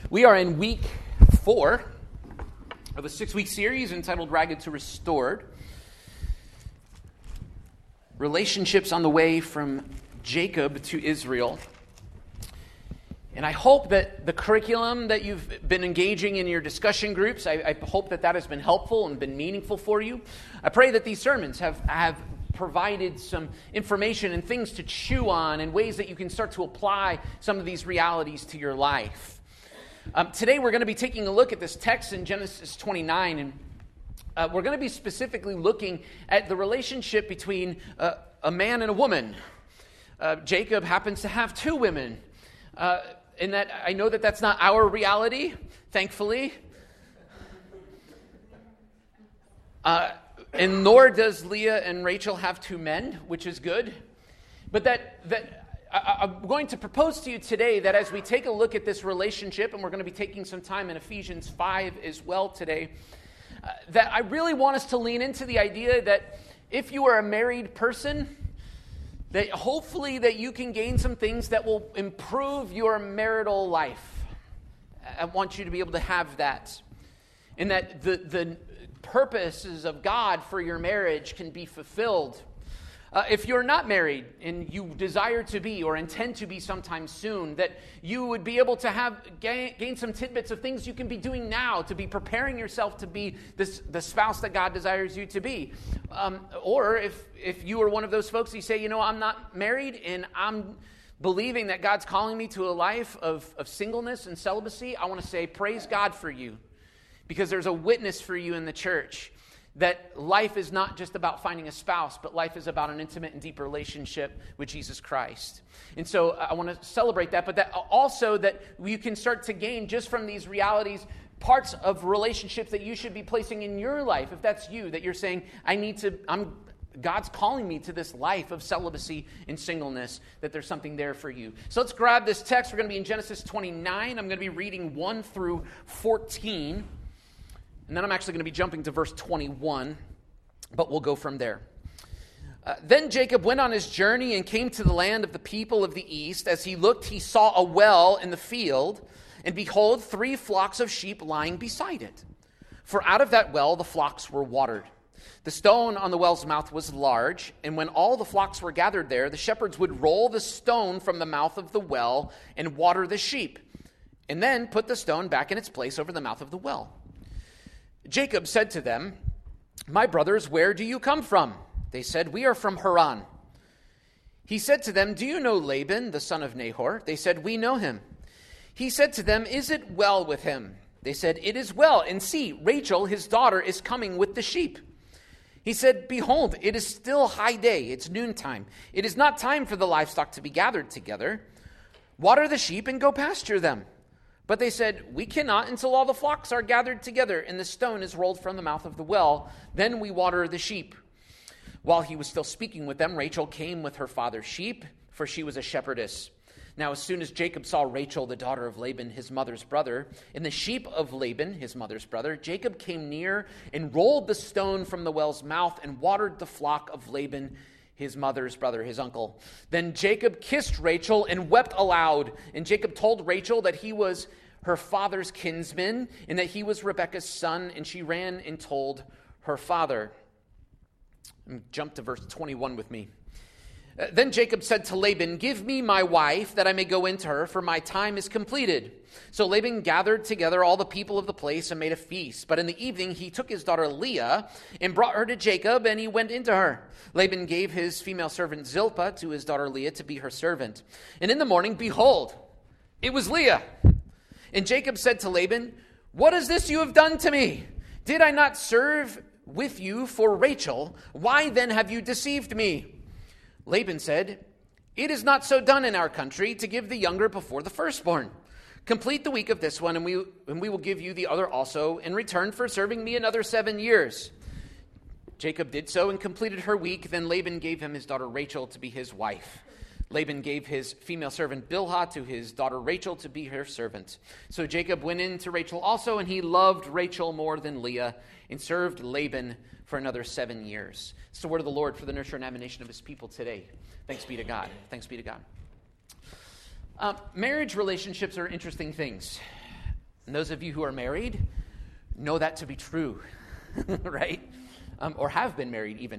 We are in week 4 of a 6-week series entitled Ragged to Restored. Relationships on the way from Jacob to Israel. And I hope that the curriculum that you've been engaging in your discussion groups, I hope that has been helpful and been meaningful for you. I pray that these sermons have provided some information and things to chew on and ways that you can start to apply some of these realities to your life. Today we're going to be taking a look at this text in Genesis 29, and we're going to be specifically looking at the relationship between a man and a woman. Jacob happens to have 2 women, and that I know that that's not our reality, thankfully. And nor does Leah and Rachel have 2 men, which is good. But I'm going to propose to you today that as we take a look at this relationship, and we're going to be taking some time in Ephesians 5 as well today, that I really want us to lean into the idea that if you are a married person, that hopefully that you can gain some things that will improve your marital life. I want you to be able to have that. And that the purposes of God for your marriage can be fulfilled. If you're not married and you desire to be or intend to be sometime soon, that you would be able to gain some tidbits of things you can be doing now to be preparing yourself to be the spouse that God desires you to be. Or if you are one of those folks who say, I'm not married and I'm believing that God's calling me to a life of singleness and celibacy, I want to say praise God for you, because there's a witness for you in the church. That life is not just about finding a spouse, but life is about an intimate and deep relationship with Jesus Christ. And so I want to celebrate that, but that also that you can start to gain just from these realities parts of relationships that you should be placing in your life. If that's you, that you're saying, God's calling me to this life of celibacy and singleness, that there's something there for you. So let's grab this text. We're going to be in Genesis 29. I'm going to be reading 1 through 14. And then I'm actually going to be jumping to verse 21, but we'll go from there. Then Jacob went on his journey and came to the land of the people of the east. As he looked, he saw a well in the field, and behold, 3 flocks of sheep lying beside it. For out of that well the flocks were watered. The stone on the well's mouth was large, and when all the flocks were gathered there, the shepherds would roll the stone from the mouth of the well and water the sheep, and then put the stone back in its place over the mouth of the well. Jacob said to them, "My brothers, where do you come from?" They said, "We are from Haran." He said to them, "Do you know Laban, the son of Nahor?" They said, "We know him." He said to them, "Is it well with him?" They said, "It is well, and see, Rachel, his daughter, is coming with the sheep." He said, "Behold, it is still high day, it's noontime. It is not time for the livestock to be gathered together. Water the sheep and go pasture them." But they said, "We cannot until all the flocks are gathered together and the stone is rolled from the mouth of the well. Then we water the sheep." While he was still speaking with them, Rachel came with her father's sheep, for she was a shepherdess. Now as soon as Jacob saw Rachel, the daughter of Laban, his mother's brother, and the sheep of Laban, his mother's brother, Jacob came near and rolled the stone from the well's mouth and watered the flock of Laban, his mother's brother, his uncle. Then Jacob kissed Rachel and wept aloud. And Jacob told Rachel that he was her father's kinsman and that he was Rebekah's son. And she ran and told her father. Jump to verse 21 with me. Then Jacob said to Laban, "Give me my wife, that I may go into her, for my time is completed." So Laban gathered together all the people of the place and made a feast. But in the evening he took his daughter Leah and brought her to Jacob, and he went into her. Laban gave his female servant Zilpah to his daughter Leah to be her servant. And in the morning, behold, it was Leah. And Jacob said to Laban, "What is this you have done to me? Did I not serve with you for Rachel? Why then have you deceived me?" Laban said, "It is not so done in our country to give the younger before the firstborn. Complete the week of this one, and we will give you the other also in return for serving me another 7 years." Jacob did so and completed her week. Then Laban gave him his daughter Rachel to be his wife. Laban gave his female servant Bilhah to his daughter Rachel to be her servant. So Jacob went in to Rachel also, and he loved Rachel more than Leah, and served Laban for another 7 years. It's the word of the Lord for the nurture and admonition of his people today. Thanks be to God. Thanks be to God. Marriage relationships are interesting things. And those of you who are married know that to be true, right? Or have been married even.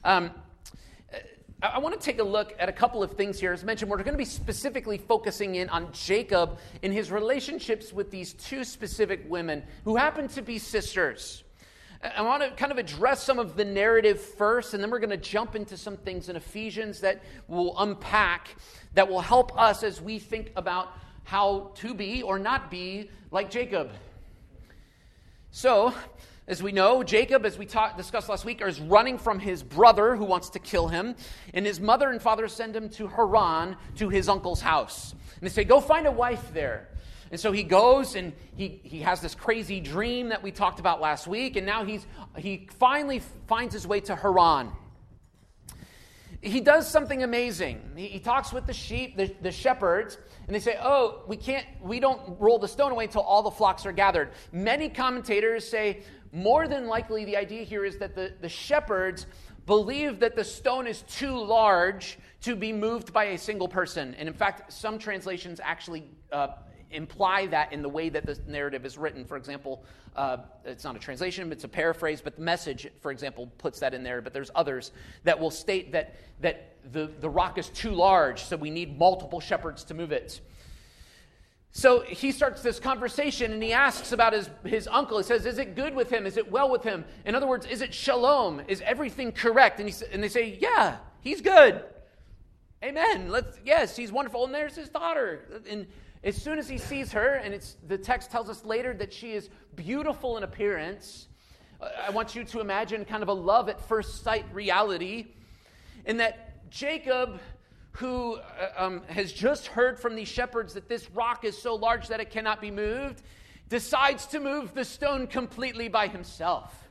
I want to take a look at a couple of things here. As mentioned, we're going to be specifically focusing in on Jacob in his relationships with these two specific women who happen to be sisters. I want to kind of address some of the narrative first, and then we're going to jump into some things in Ephesians that will unpack, that will help us as we think about how to be or not be like Jacob. So, as we know, Jacob, as we discussed last week, is running from his brother who wants to kill him. And his mother and father send him to Haran, to his uncle's house. And they say, go find a wife there. And so he goes and he has this crazy dream that we talked about last week. And now he finally finds his way to Haran. He does something amazing. He talks with the sheep, the shepherds, and they say, oh, we don't roll the stone away until all the flocks are gathered. Many commentators say, more than likely, the idea here is that the shepherds believe that the stone is too large to be moved by a single person. And in fact, some translations actually imply that in the way that this narrative is written. For example, it's not a translation, it's a paraphrase, but the Message, for example, puts that in there. But there's others that will state that the rock is too large, so we need multiple shepherds to move it. So he starts this conversation, and he asks about his uncle. He says, is it good with him? Is it well with him? In other words, is it shalom? Is everything correct? And they say, yeah, he's good. Amen. Yes, he's wonderful. And there's his daughter. And as soon as he sees her, and the text tells us later that she is beautiful in appearance, I want you to imagine kind of a love at first sight reality, in that Jacob, who has just heard from these shepherds that this rock is so large that it cannot be moved, decides to move the stone completely by himself.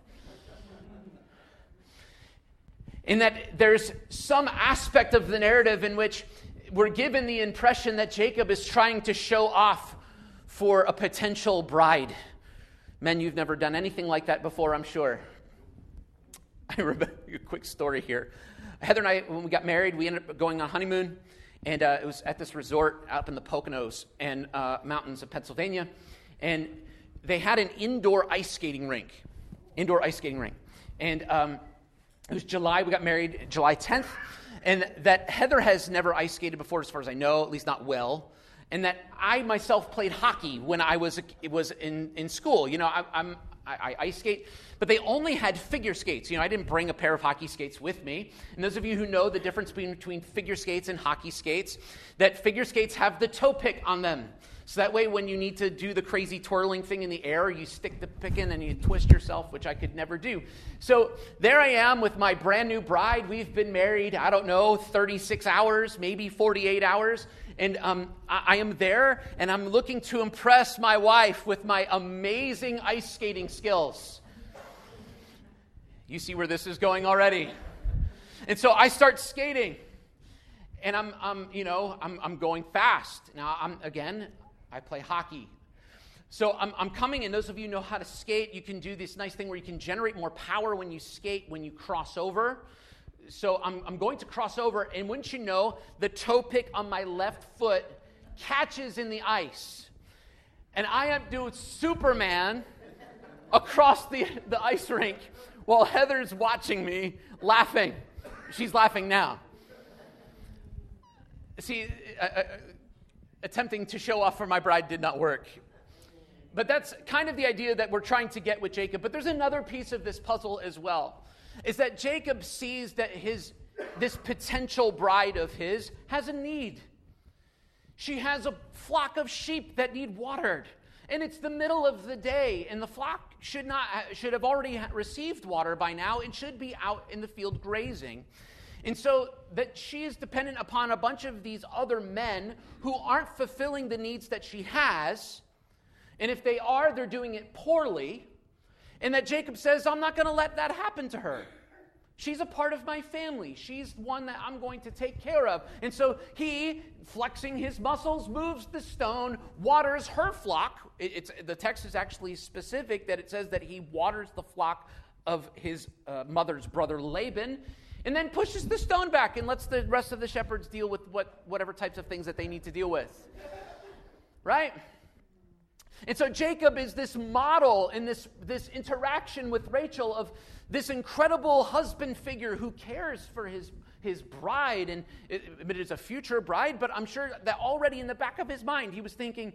In that there's some aspect of the narrative in which we're given the impression that Jacob is trying to show off for a potential bride. Men, you've never done anything like that before, I'm sure. I remember a quick story here. Heather and I, when we got married, we ended up going on honeymoon, and it was at this resort up in the Poconos and mountains of Pennsylvania, and they had an indoor ice skating rink. And it was July. We got married July 10th, and that Heather has never ice skated before, as far as I know, at least not well, and that I myself played hockey when I was in school. You know, I ice skate, but they only had figure skates. You know, I didn't bring a pair of hockey skates with me. And those of you who know the difference between figure skates and hockey skates, that figure skates have the toe pick on them. So that way when you need to do the crazy twirling thing in the air, you stick the pick in and you twist yourself, which I could never do. So there I am with my brand new bride. We've been married, 36 hours, maybe 48 hours. And I am there, and I'm looking to impress my wife with my amazing ice skating skills. You see where this is going already. And so I start skating, and I'm going fast. Now, I play hockey. So I'm coming, and those of you who know how to skate, you can do this nice thing where you can generate more power when you skate, when you cross over. So I'm going to cross over, and wouldn't you know, the toe pick on my left foot catches in the ice. And I am doing Superman across the ice rink while Heather's watching me laughing. She's laughing now. See, attempting to show off for my bride did not work. But that's kind of the idea that we're trying to get with Jacob. But there's another piece of this puzzle as well. Is that Jacob sees that this potential bride of his has a need. She has a flock of sheep that need watered. And it's the middle of the day, and the flock should have already received water by now and should be out in the field grazing. And so that she is dependent upon a bunch of these other men who aren't fulfilling the needs that she has. And if they are, they're doing it poorly. And that Jacob says, I'm not going to let that happen to her. She's a part of my family. She's one that I'm going to take care of. And so he, flexing his muscles, moves the stone, waters her flock. The text is actually specific that it says that he waters the flock of his mother's brother Laban, and then pushes the stone back and lets the rest of the shepherds deal with whatever types of things that they need to deal with. Right? And so Jacob is this model in this interaction with Rachel of this incredible husband figure who cares for his bride. And it is a future bride, but I'm sure that already in the back of his mind, he was thinking,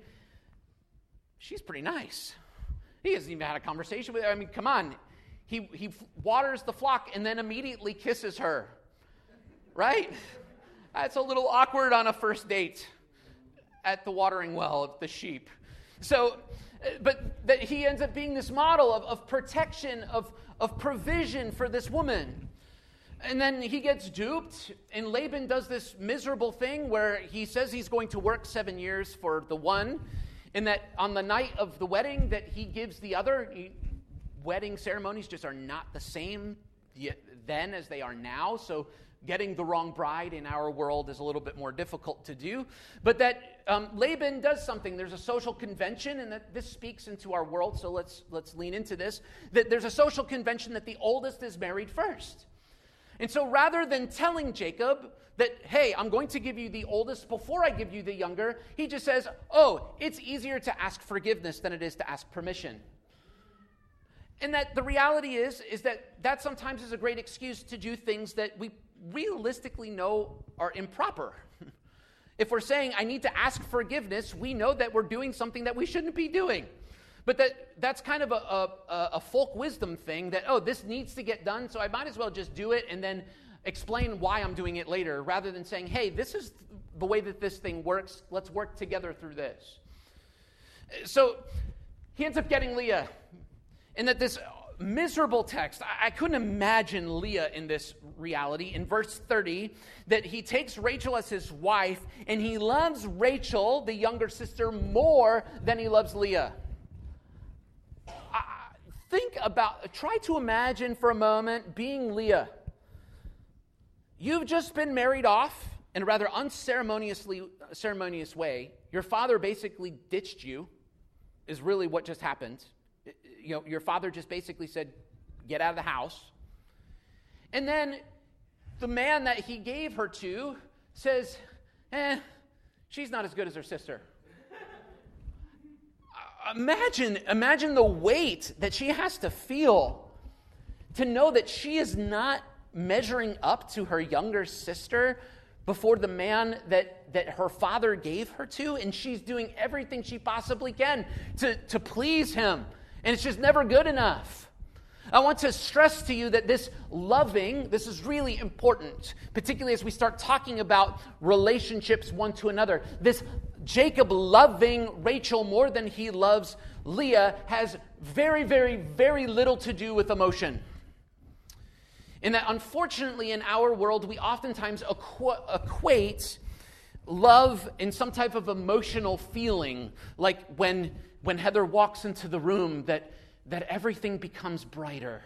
she's pretty nice. He hasn't even had a conversation with her. I mean, come on. He waters the flock and then immediately kisses her. Right? That's a little awkward on a first date at the watering well of the sheep. So, but that he ends up being this model of protection, of provision for this woman. And then he gets duped, and Laban does this miserable thing where he says he's going to work 7 years for the one, and that on the night of the wedding that he gives the other. Wedding ceremonies just are not the same then as they are now, so getting the wrong bride in our world is a little bit more difficult to do. But that Laban does something. There's a social convention, and that this speaks into our world, so let's lean into this, that there's a social convention that the oldest is married first. And so rather than telling Jacob that, hey, I'm going to give you the oldest before I give you the younger, he just says, oh, it's easier to ask forgiveness than it is to ask permission. And that the reality is that sometimes is a great excuse to do things that we realistically know are improper. If we're saying, I need to ask forgiveness, we know that we're doing something that we shouldn't be doing. But that's kind of a folk wisdom thing that, oh, this needs to get done, so I might as well just do it and then explain why I'm doing it later, rather than saying, hey, this is the way that this thing works. Let's work together through this. So he ends up getting Leah. And that this miserable text, I couldn't imagine Leah in this reality. In verse 30, that he takes Rachel as his wife, and he loves Rachel, the younger sister, more than he loves Leah. Try to imagine for a moment being Leah. You've just been married off in a rather unceremonious way. Your father basically ditched you, is really what just happened. You know, your father just basically said, get out of the house. And then the man that he gave her to says, she's not as good as her sister. Imagine the weight that she has to feel to know that she is not measuring up to her younger sister before the man that her father gave her to, and she's doing everything she possibly can to please him. And it's just never good enough. I want to stress to you that this is really important, particularly as we start talking about relationships one to another. This Jacob loving Rachel more than he loves Leah has very, very, very little to do with emotion. And that unfortunately in our world, we oftentimes equate love in some type of emotional feeling, like when Heather walks into the room, that everything becomes brighter.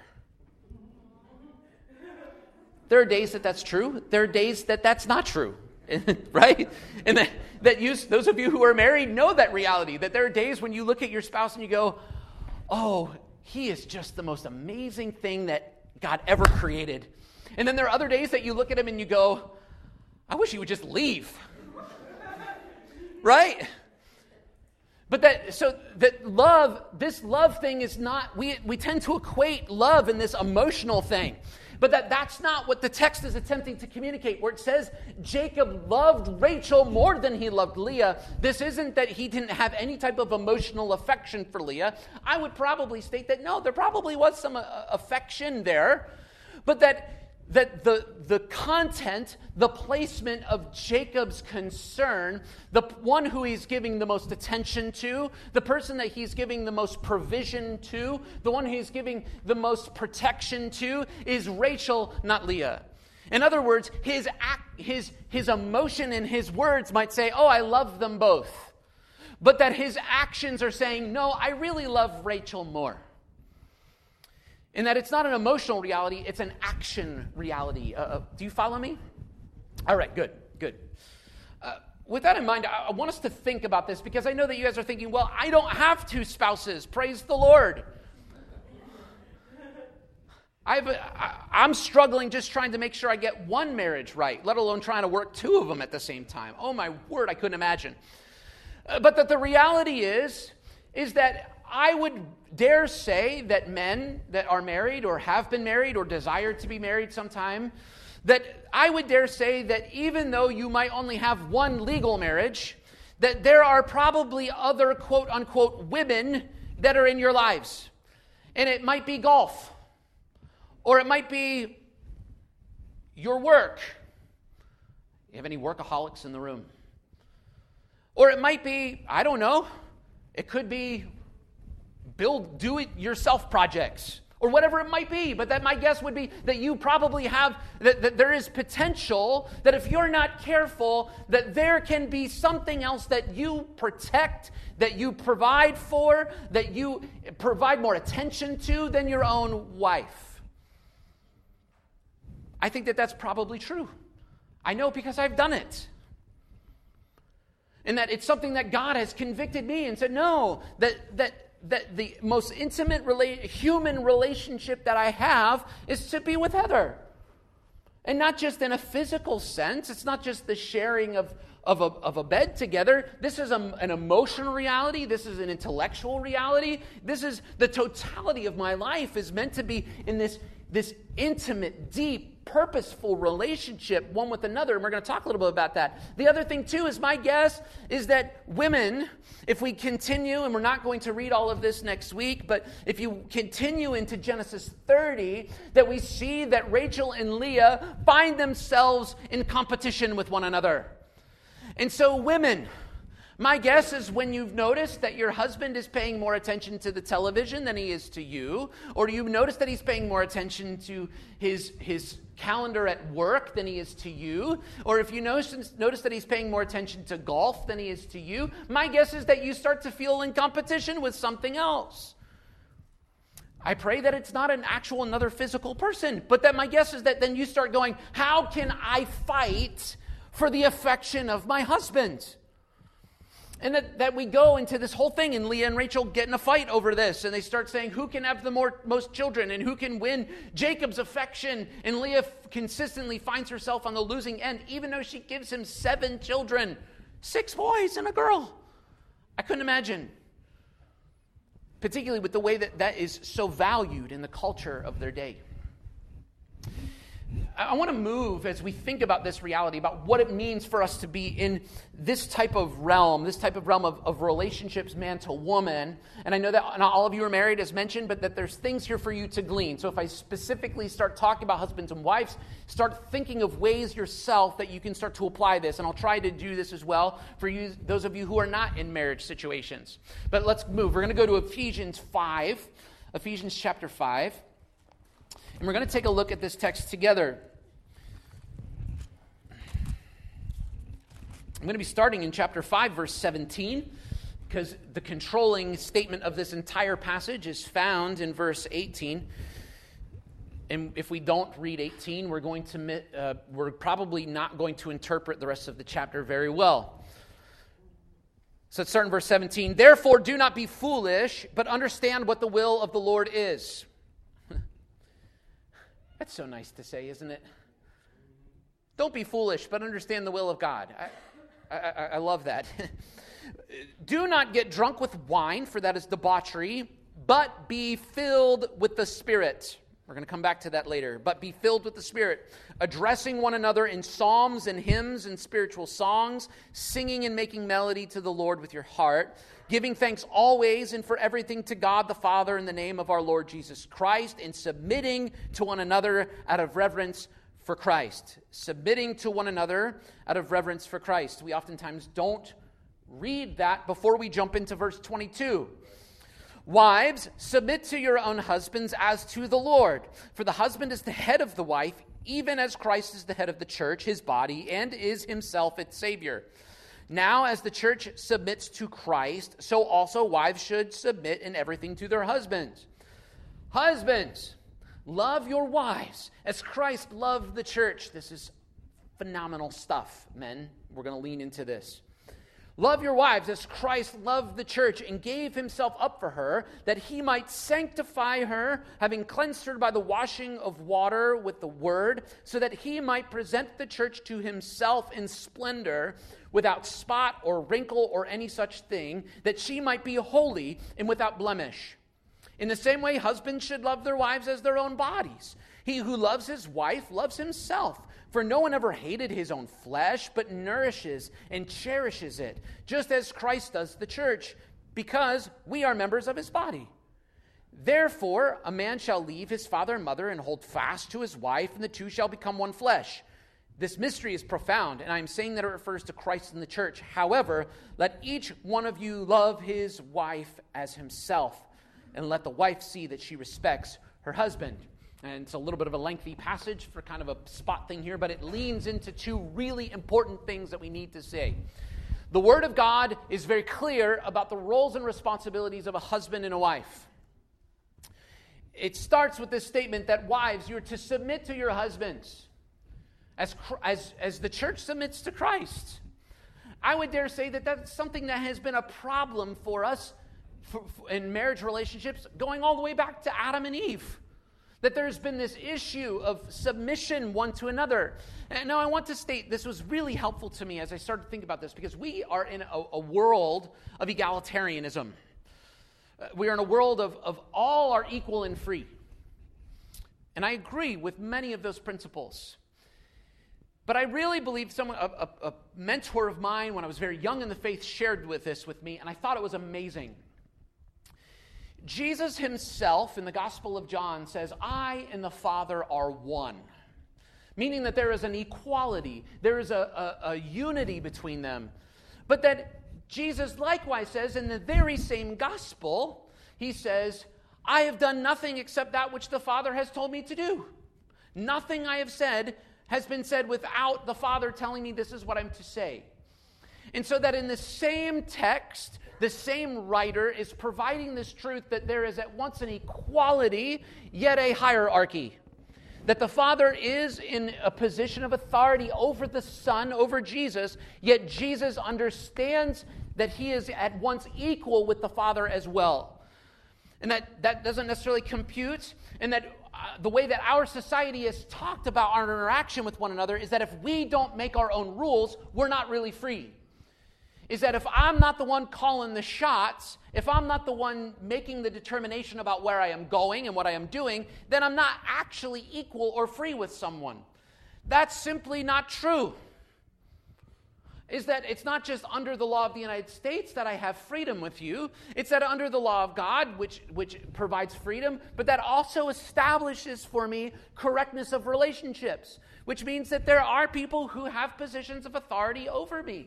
There are days that that's true. There are days that that's not true, right? And those of you who are married know that reality, that there are days when you look at your spouse and you go, oh, he is just the most amazing thing that God ever created. And then there are other days that you look at him and you go, I wish he would just leave. Right? But this love thing is not, we tend to equate love in this emotional thing. But that's not what the text is attempting to communicate, where it says Jacob loved Rachel more than he loved Leah. This isn't that he didn't have any type of emotional affection for Leah. I would probably state that no, there probably was some affection there, but that the content, the placement of Jacob's concern, the one who he's giving the most attention to, the person that he's giving the most provision to, the one he's giving the most protection to is Rachel, not Leah. In other words, his emotion and his words might say, oh, I love them both. But that his actions are saying, no, I really love Rachel more. In that it's not an emotional reality, it's an action reality. Do you follow me? All right, good. With that in mind, I want us to think about this, because I know that you guys are thinking, well, I don't have two spouses. Praise the Lord. I'm struggling just trying to make sure I get one marriage right, let alone trying to work two of them at the same time. Oh, my word, I couldn't imagine. But that the reality is is that I would dare say that men that are married or have been married or desire to be married sometime, that I would dare say that even though you might only have one legal marriage, that there are probably other quote-unquote women that are in your lives. And it might be golf, or it might be your work. You have any workaholics in the room? Or it might be, I don't know, it could be do-it-yourself projects, or whatever it might be. But that my guess would be that you probably have, that there is potential that if you're not careful, that there can be something else that you protect, that you provide for, that you provide more attention to than your own wife. I think that that's probably true. I know because I've done it. And that it's something that God has convicted me and said, no, that the most intimate human relationship that I have is to be with Heather. And not just in a physical sense. It's not just the sharing of a bed together. This is an emotional reality. This is an intellectual reality. This is the totality of my life is meant to be in this intimate, deep, purposeful relationship one with another. And we're going to talk a little bit about that. The other thing too is my guess is that women, if we continue, and we're not going to read all of this next week, but if you continue into Genesis 30, that we see that Rachel and Leah find themselves in competition with one another. And so women, my guess is when you've noticed that your husband is paying more attention to the television than he is to you, or you've noticed that he's paying more attention to his calendar at work than he is to you, or if you notice that he's paying more attention to golf than he is to you, my guess is that you start to feel in competition with something else. I pray that it's not another physical person, but that my guess is that then you start going, how can I fight for the affection of my husband? And that we go into this whole thing, and Leah and Rachel get in a fight over this, and they start saying who can have the most children and who can win Jacob's affection. And Leah consistently finds herself on the losing end, even though she gives him 7 children, 6 boys and a girl. I couldn't imagine, particularly with the way that is so valued in the culture of their day. I want to move as we think about this reality, about what it means for us to be in this type of realm of relationships, man to woman. And I know that not all of you are married, as mentioned, but that there's things here for you to glean. So if I specifically start talking about husbands and wives, start thinking of ways yourself that you can start to apply this. And I'll try to do this as well for you, those of you who are not in marriage situations. But let's move. We're going to go to Ephesians chapter 5. And we're going to take a look at this text together. I'm going to be starting in chapter 5, verse 17, because the controlling statement of this entire passage is found in verse 18. And if we don't read 18, we're probably not going to interpret the rest of the chapter very well. So let's start in verse 17. Therefore, do not be foolish, but understand what the will of the Lord is. That's so nice to say, isn't it? Don't be foolish, but understand the will of God. I love that. Do not get drunk with wine, for that is debauchery, but be filled with the Spirit. We're going to come back to that later. But be filled with the Spirit, addressing one another in psalms and hymns and spiritual songs, singing and making melody to the Lord with your heart, giving thanks always and for everything to God the Father in the name of our Lord Jesus Christ, and submitting to one another out of reverence for Christ. Submitting to one another out of reverence for Christ. We oftentimes don't read that before we jump into verse 22. Wives, submit to your own husbands as to the Lord. For the husband is the head of the wife, even as Christ is the head of the church, his body, and is himself its Savior. Now, as the church submits to Christ, so also wives should submit in everything to their husbands. Husbands, love your wives as Christ loved the church. This is phenomenal stuff, men. We're going to lean into this. Love your wives as Christ loved the church and gave himself up for her, that he might sanctify her, having cleansed her by the washing of water with the word, so that he might present the church to himself in splendor, without spot or wrinkle or any such thing, that she might be holy and without blemish. In the same way, husbands should love their wives as their own bodies. He who loves his wife loves himself. For no one ever hated his own flesh, but nourishes and cherishes it, just as Christ does the church, because we are members of his body. Therefore, a man shall leave his father and mother and hold fast to his wife, and the two shall become one flesh. This mystery is profound, and I am saying that it refers to Christ and the church. However, let each one of you love his wife as himself, and let the wife see that she respects her husband. And it's a little bit of a lengthy passage for kind of a spot thing here, but it leans into two really important things that we need to say. The Word of God is very clear about the roles and responsibilities of a husband and a wife. It starts with this statement that wives, you're to submit to your husbands as the church submits to Christ. I would dare say that that's something that has been a problem for us in marriage relationships going all the way back to Adam and Eve. That there's been this issue of submission one to another. And now I want to state, this was really helpful to me as I started to think about this, because we are in a world of egalitarianism. We are in a world of all are equal and free. And I agree with many of those principles. But I really believe a mentor of mine when I was very young in the faith shared this with me, and I thought it was amazing. Jesus himself in the Gospel of John says, I and the Father are one. Meaning that there is an equality, there is a unity between them. But that Jesus likewise says in the very same Gospel, he says, I have done nothing except that which the Father has told me to do. Nothing I have said has been said without the Father telling me this is what I'm to say. And so that in the same text, the same writer is providing this truth that there is at once an equality, yet a hierarchy. That the Father is in a position of authority over the Son, over Jesus, yet Jesus understands that he is at once equal with the Father as well. And that doesn't necessarily compute, and that the way that our society has talked about our interaction with one another is that if we don't make our own rules, we're not really free. Is that if I'm not the one calling the shots, if I'm not the one making the determination about where I am going and what I am doing, then I'm not actually equal or free with someone. That's simply not true. Is that it's not just under the law of the United States that I have freedom with you. It's that under the law of God, which provides freedom, but that also establishes for me correctness of relationships, which means that there are people who have positions of authority over me.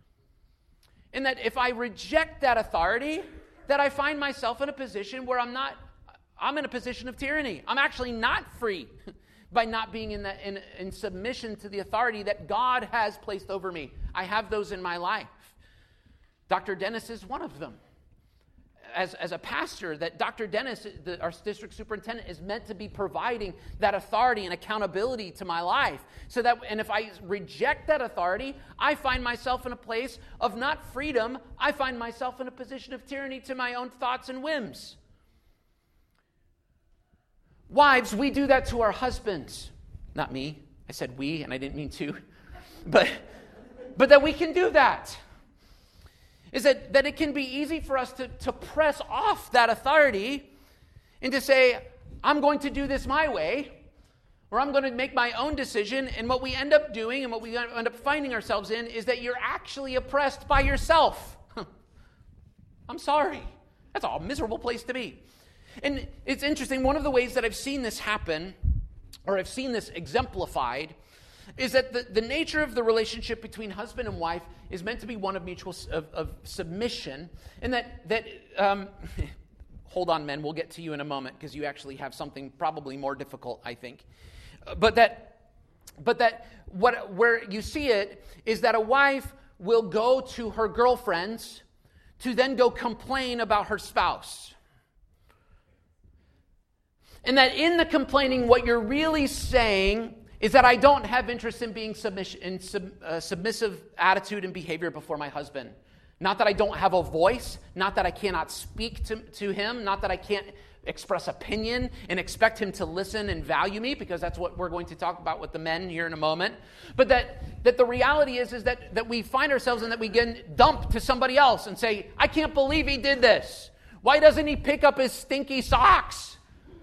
And that if I reject that authority, that I find myself in a position where I'm in a position of tyranny. I'm actually not free by not being in submission to the authority that God has placed over me. I have those in my life. Dr. Dennis is one of them. As a pastor, that Dr. Dennis, our district superintendent, is meant to be providing that authority and accountability to my life. And if I reject that authority, I find myself in a place of not freedom. I find myself in a position of tyranny to my own thoughts and whims. Wives, we do that to our husbands. Not me. I said we, and I didn't mean to. But that we can do that. Is that it can be easy for us to press off that authority and to say, I'm going to do this my way, or I'm going to make my own decision, and what we end up doing and what we end up finding ourselves in is that you're actually oppressed by yourself. I'm sorry. That's a miserable place to be. And it's interesting, one of the ways that I've seen this happen, or I've seen this exemplified, is that the nature of the relationship between husband and wife is meant to be one of mutual of submission, and that hold on, men, we'll get to you in a moment because you actually have something probably more difficult, I think. But where you see it is that a wife will go to her girlfriends to then go complain about her spouse. And that in the complaining, what you're really saying is that I don't have interest in being submissive attitude and behavior before my husband. Not that I don't have a voice, not that I cannot speak to him, not that I can't express opinion and expect him to listen and value me, because that's what we're going to talk about with the men here in a moment. But that the reality is that we find ourselves and that we get dumped to somebody else and say, I can't believe he did this. Why doesn't he pick up his stinky socks?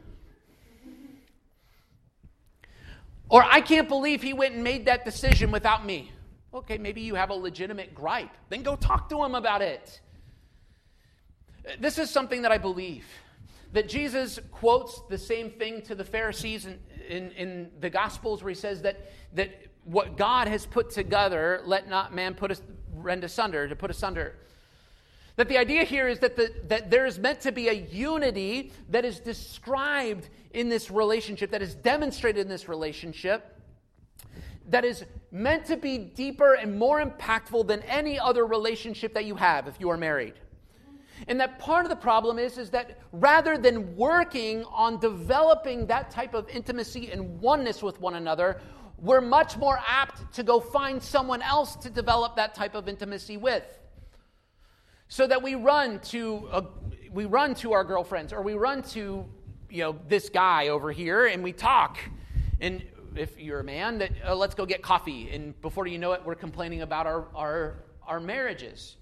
Or I can't believe he went and made that decision without me. Okay, maybe you have a legitimate gripe. Then go talk to him about it. This is something that I believe. That Jesus quotes the same thing to the Pharisees in the Gospels, where he says that what God has put together, let not man rend asunder, to put asunder. That the idea here is that there is meant to be a unity that is described in this relationship, that is demonstrated in this relationship, that is meant to be deeper and more impactful than any other relationship that you have if you are married. And that part of the problem is that rather than working on developing that type of intimacy and oneness with one another, we're much more apt to go find someone else to develop that type of intimacy with. So that we run to our girlfriends, or we run to this guy over here, and we talk. And if you're a man, that let's go get coffee. And before you know it, we're complaining about our marriages.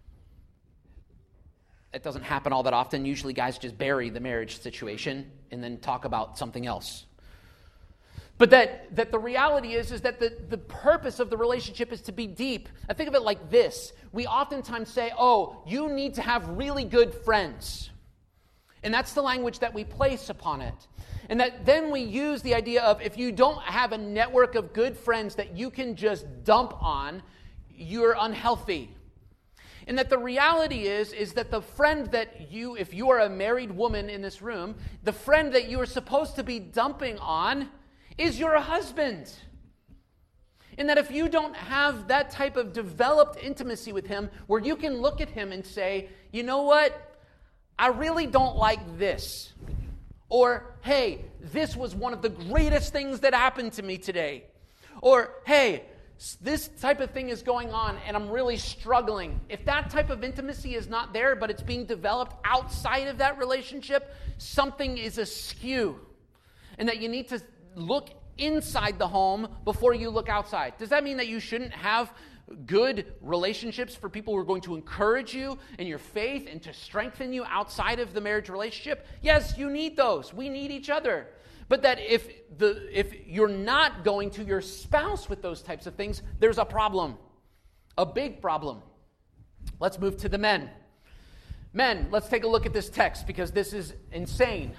It doesn't happen all that often. Usually guys just bury the marriage situation and then talk about something else. But that the reality is that the purpose of the relationship is to be deep. I think of it like this. We oftentimes say, oh, you need to have really good friends. And that's the language that we place upon it. And that then we use the idea of if you don't have a network of good friends that you can just dump on, you're unhealthy. And that the reality is that the friend that if you are a married woman in this room, the friend that you are supposed to be dumping on is your husband. And that if you don't have that type of developed intimacy with him, where you can look at him and say, you know what, I really don't like this. Or, hey, this was one of the greatest things that happened to me today. Or, hey, this type of thing is going on and I'm really struggling. If that type of intimacy is not there, but it's being developed outside of that relationship, something is askew. And that you need to look inside the home before you look outside. Does that mean that you shouldn't have good relationships for people who are going to encourage you in your faith and to strengthen you outside of the marriage relationship? Yes, you need those. We need each other. But that if you're not going to your spouse with those types of things, there's a problem. A big problem. Let's move to the men. Men, let's take a look at this text because this is insane.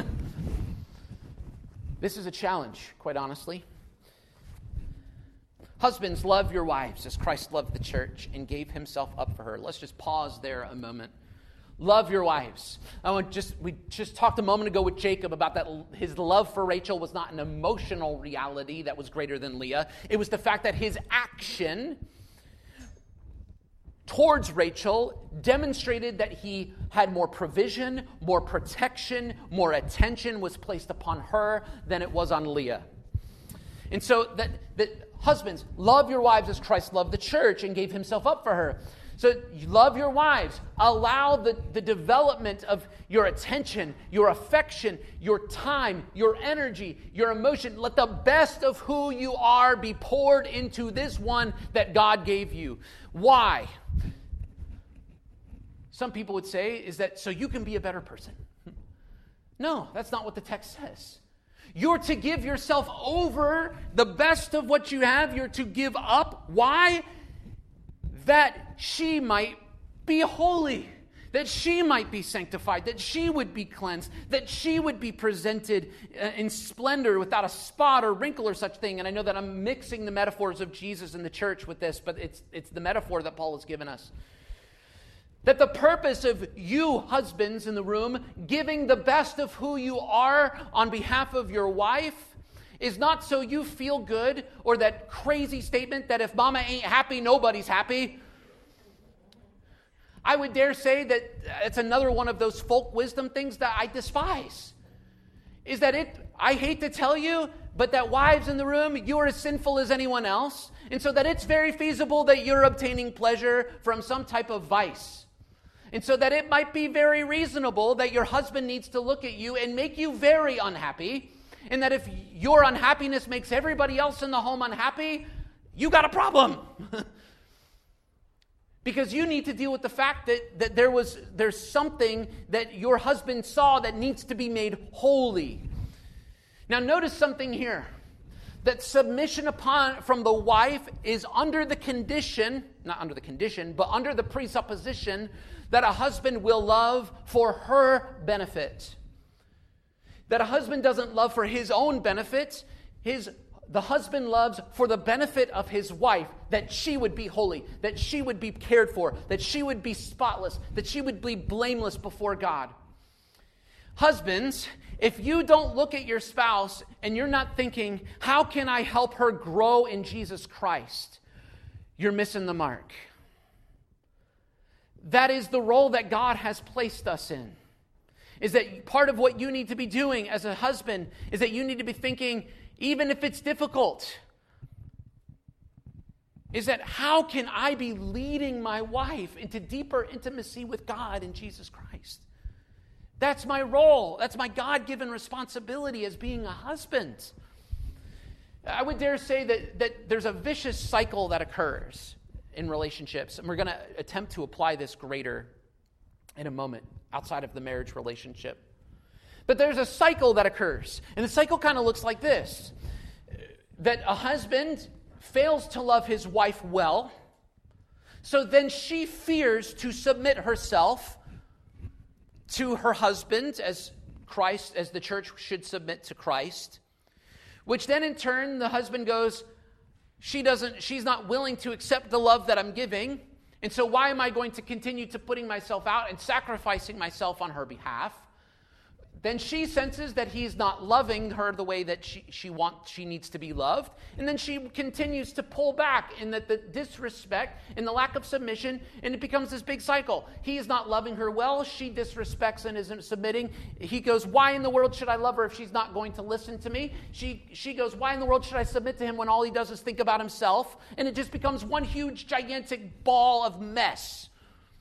This is a challenge, quite honestly. Husbands, love your wives as Christ loved the church and gave himself up for her. Let's just pause there a moment. Love your wives. We just talked a moment ago with Jacob about that his love for Rachel was not an emotional reality that was greater than Leah. It was the fact that his action towards Rachel demonstrated that he had more provision, more protection, more attention was placed upon her than it was on Leah. And so that husbands, love your wives as Christ loved the church and gave himself up for her. So you love your wives. Allow the development of your attention, your affection, your time, your energy, your emotion. Let the best of who you are be poured into this one that God gave you. Why? Some people would say is that so you can be a better person. No, that's not what the text says. You're to give yourself over the best of what you have. You're to give up. Why? That she might be holy, that she might be sanctified, that she would be cleansed, that she would be presented in splendor without a spot or wrinkle or such thing. And I know that I'm mixing the metaphors of Jesus and the church with this, but it's the metaphor that Paul has given us. That the purpose of you husbands in the room giving the best of who you are on behalf of your wife is not so you feel good, or that crazy statement that if mama ain't happy, nobody's happy. I would dare say that it's another one of those folk wisdom things that I despise. Is that I hate to tell you, but that wives in the room, you are as sinful as anyone else, and so that it's very feasible that you're obtaining pleasure from some type of vice. And so that it might be very reasonable that your husband needs to look at you and make you very unhappy, and that if your unhappiness makes everybody else in the home unhappy, you got a problem. Because you need to deal with the fact that there's something that your husband saw that needs to be made holy. Now notice something here. That submission from the wife is under the condition, not under the condition, but under the presupposition that a husband will love for her benefit. That a husband doesn't love for his own benefit. The husband loves for the benefit of his wife, that she would be holy, that she would be cared for, that she would be spotless, that she would be blameless before God. Husbands, if you don't look at your spouse and you're not thinking, how can I help her grow in Jesus Christ? You're missing the mark. That is the role that God has placed us in. Is that part of what you need to be doing as a husband is that you need to be thinking, even if it's difficult, is that how can I be leading my wife into deeper intimacy with God and Jesus Christ? That's my role. That's my God-given responsibility as being a husband. I would dare say that there's a vicious cycle that occurs in relationships, and we're going to attempt to apply this greater in a moment outside of the marriage relationship. But there's a cycle that occurs, and the cycle kind of looks like this: that a husband fails to love his wife well, so then she fears to submit herself to her husband as the church should submit to Christ, which then in turn the husband goes, she's not willing to accept the love that I'm giving, and so why am I going to continue to putting myself out and sacrificing myself on her behalf? Then she senses that he's not loving her the way that she needs to be loved. And then she continues to pull back in the disrespect and the lack of submission, and it becomes this big cycle. He is not loving her well. She disrespects and isn't submitting. He goes, why in the world should I love her if she's not going to listen to me? She goes, why in the world should I submit to him when all he does is think about himself? And it just becomes one huge, gigantic ball of mess.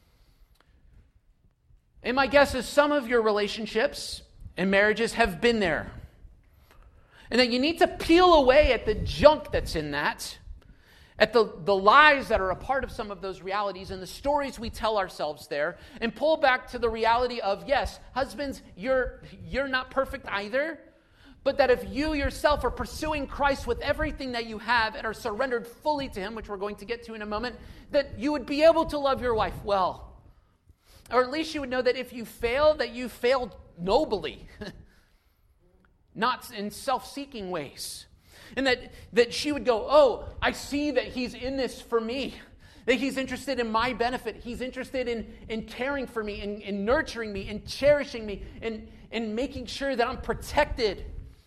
And my guess is some of your relationships and marriages have been there. And that you need to peel away at the junk that's in that, at the lies that are a part of some of those realities and the stories we tell ourselves there, and pull back to the reality of, yes, husbands, you're not perfect either, but that if you yourself are pursuing Christ with everything that you have and are surrendered fully to him, which we're going to get to in a moment, that you would be able to love your wife well. Or at least you would know that if you fail, that you failed nobly, not in self-seeking ways. And that she would go, oh, I see that he's in this for me, that he's interested in my benefit. He's interested in caring for me, in nurturing me, in cherishing me, in making sure that I'm protected.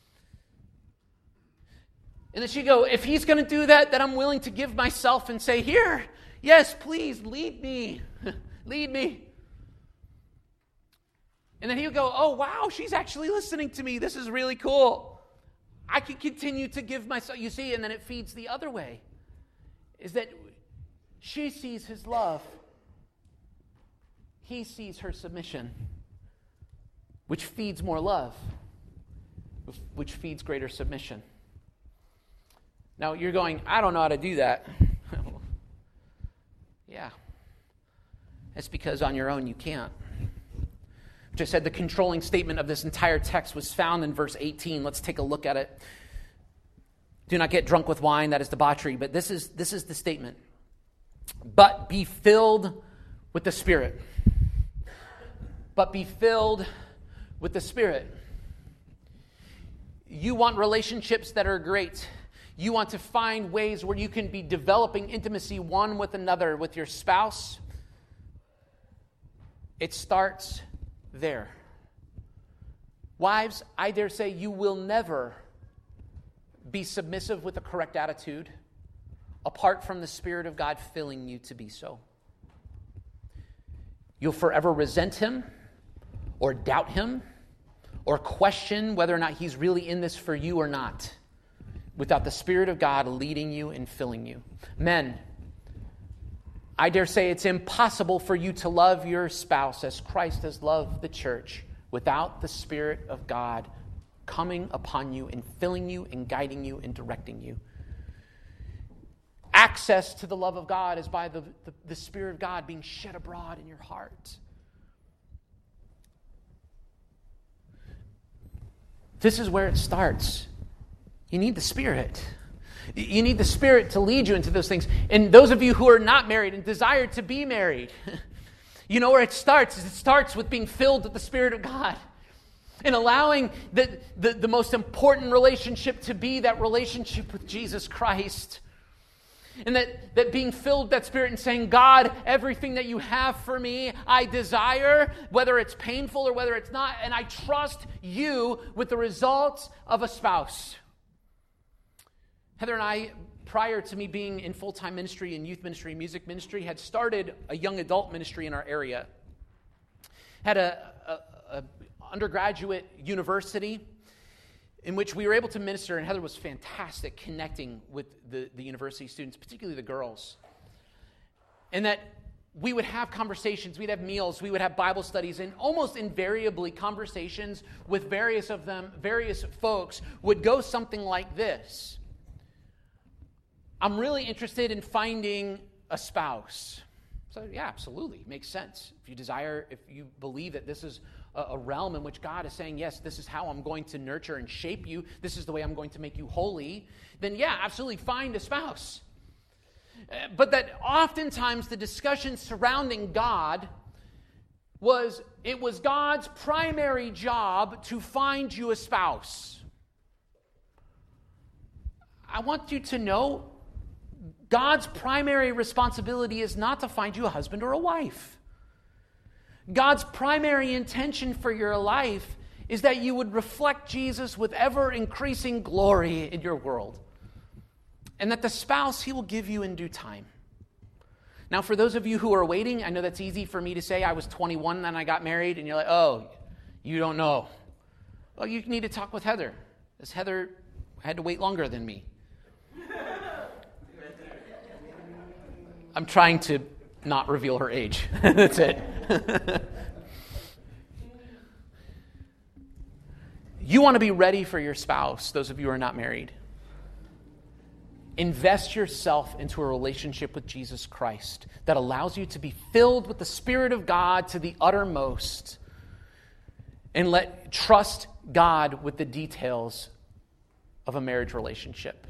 And then she'd go, if he's going to do that, then I'm willing to give myself and say, here, yes, please, lead me, lead me. And then he would go, oh, wow, she's actually listening to me. This is really cool. I can continue to give myself. You see, and then it feeds the other way. Is that she sees his love. He sees her submission, which feeds more love, which feeds greater submission. Now, you're going, I don't know how to do that. Yeah. That's because on your own you can't. Which I said the controlling statement of this entire text was found in verse 18. Let's take a look at it. Do not get drunk with wine, that is debauchery. But this is the statement. But be filled with the Spirit. But be filled with the Spirit. You want relationships that are great. You want to find ways where you can be developing intimacy one with another, with your spouse. It starts there. Wives, I dare say you will never be submissive with the correct attitude apart from the Spirit of God filling you to be so. You'll forever resent him or doubt him or question whether or not he's really in this for you or not. without the Spirit of God leading you and filling you. Men, I dare say it's impossible for you to love your spouse as Christ has loved the church without the Spirit of God coming upon you and filling you and guiding you and directing you. Access to the love of God is by the Spirit of God being shed abroad in your heart. This is where it starts. You need the Spirit. You need the Spirit to lead you into those things. And those of you who are not married and desire to be married, you know where it starts. It starts with being filled with the Spirit of God and allowing the most important relationship to be that relationship with Jesus Christ. And that being filled with that Spirit and saying, God, everything that you have for me, I desire, whether it's painful or whether it's not, and I trust you with the results of a spouse. Heather and I, prior to me being in full-time ministry and youth ministry, music ministry, had started a young adult ministry in our area. Had a undergraduate university in which we were able to minister, and Heather was fantastic connecting with the university students, particularly the girls. And that we would have conversations, we'd have meals, we would have Bible studies, and almost invariably conversations with various folks would go something like this. I'm really interested in finding a spouse. So yeah, absolutely, makes sense. If you believe that this is a realm in which God is saying, yes, this is how I'm going to nurture and shape you, this is the way I'm going to make you holy, then yeah, absolutely find a spouse. But that oftentimes the discussion surrounding God was God's primary job to find you a spouse. I want you to know God's primary responsibility is not to find you a husband or a wife. God's primary intention for your life is that you would reflect Jesus with ever-increasing glory in your world. And that the spouse He will give you in due time. Now, for those of you who are waiting, I know that's easy for me to say. I was 21 when I got married, and you're like, oh, you don't know. Well, you need to talk with Heather, as Heather had to wait longer than me. I'm trying to not reveal her age. That's it. You want to be ready for your spouse, those of you who are not married. Invest yourself into a relationship with Jesus Christ that allows you to be filled with the Spirit of God to the uttermost, and trust God with the details of a marriage relationship.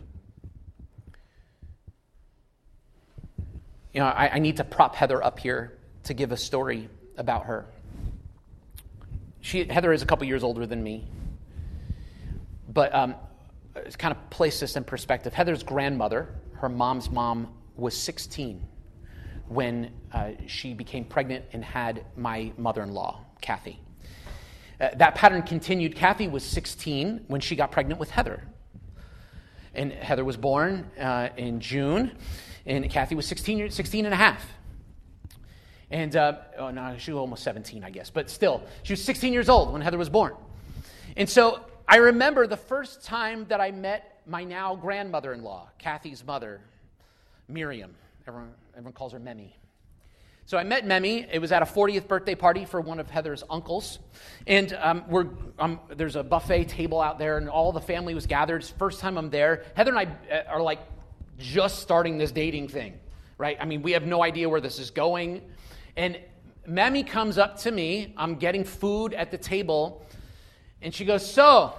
You know, I need to prop Heather up here to give a story about her. Heather is a couple years older than me. But to kind of place this in perspective, Heather's grandmother, her mom's mom, was 16 when she became pregnant and had my mother-in-law, Kathy. That pattern continued. Kathy was 16 when she got pregnant with Heather. And Heather was born in June. And Kathy was 16 and a half. And, no, she was almost 17, I guess. But still, she was 16 years old when Heather was born. And so I remember the first time that I met my now grandmother-in-law, Kathy's mother, Miriam. Everyone calls her Memmy. So I met Memmy. It was at a 40th birthday party for one of Heather's uncles. And there's a buffet table out there, and all the family was gathered. It's the first time I'm there. Heather and I are like just starting this dating thing, right? I mean, we have no idea where this is going. And Memmy comes up to me. I'm getting food at the table. And she goes, so,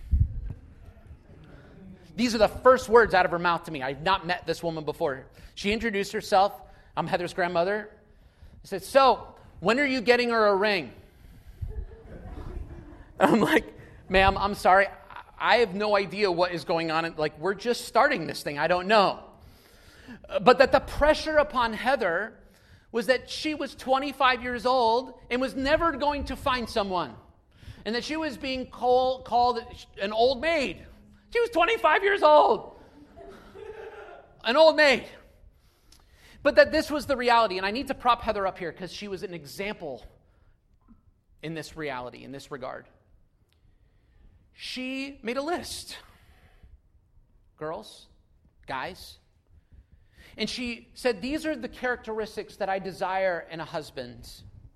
these are the first words out of her mouth to me. I've not met this woman before. She introduced herself. I'm Heather's grandmother. I said, so, when are you getting her a ring? I'm like, ma'am, I'm sorry. I have no idea what is going on. Like, we're just starting this thing. I don't know. But that the pressure upon Heather was that she was 25 years old and was never going to find someone. And that she was being called an old maid. She was 25 years old. An old maid. But that this was the reality. And I need to prop Heather up here because she was an example in this reality, in this regard. She made a list. girls, guys. And she said, these are the characteristics that I desire in a husband.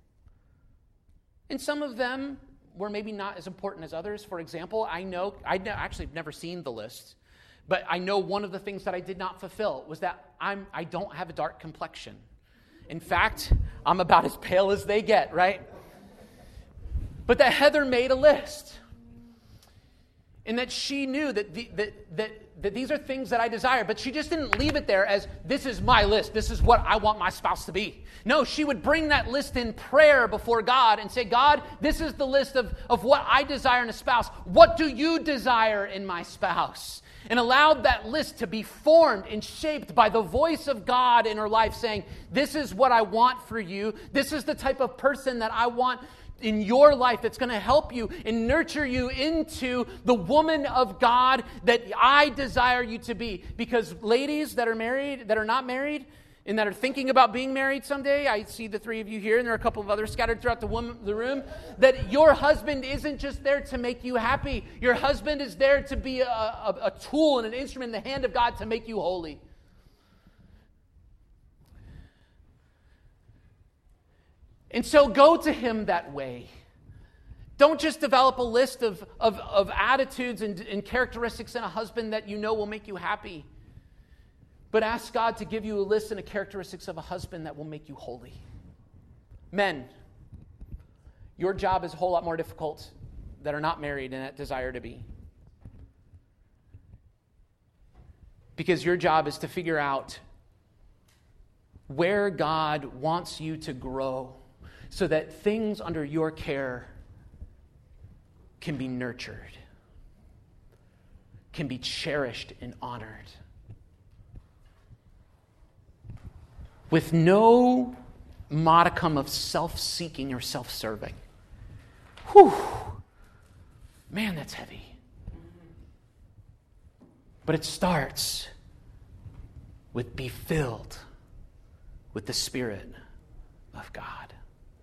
And some of them were maybe not as important as others. For example, actually have never seen the list, but I know one of the things that I did not fulfill was that I don't have a dark complexion. In fact, I'm about as pale as they get, right? But that Heather made a list. And that she knew that these are things that I desire. But she just didn't leave it there as, this is my list. This is what I want my spouse to be. No, she would bring that list in prayer before God and say, God, this is the list of what I desire in a spouse. What do you desire in my spouse? And allowed that list to be formed and shaped by the voice of God in her life saying, this is what I want for you. This is the type of person that I want in your life that's going to help you and nurture you into the woman of God that I desire you to be. Because ladies that are married, that are not married, and that are thinking about being married someday, I see the three of you here, and there are a couple of others scattered throughout the room, that your husband isn't just there to make you happy. Your husband is there to be a tool and an instrument in the hand of God to make you holy. And so go to him that way. Don't just develop a list of attitudes and characteristics in a husband that you know will make you happy. But ask God to give you a list and the characteristics of a husband that will make you holy. Men, your job is a whole lot more difficult that are not married and that desire to be. Because your job is to figure out where God wants you to grow, so that things under your care can be nurtured, can be cherished and honored. With no modicum of self-seeking or self-serving. Whew. Man, that's heavy. But it starts with be filled with the Spirit of God.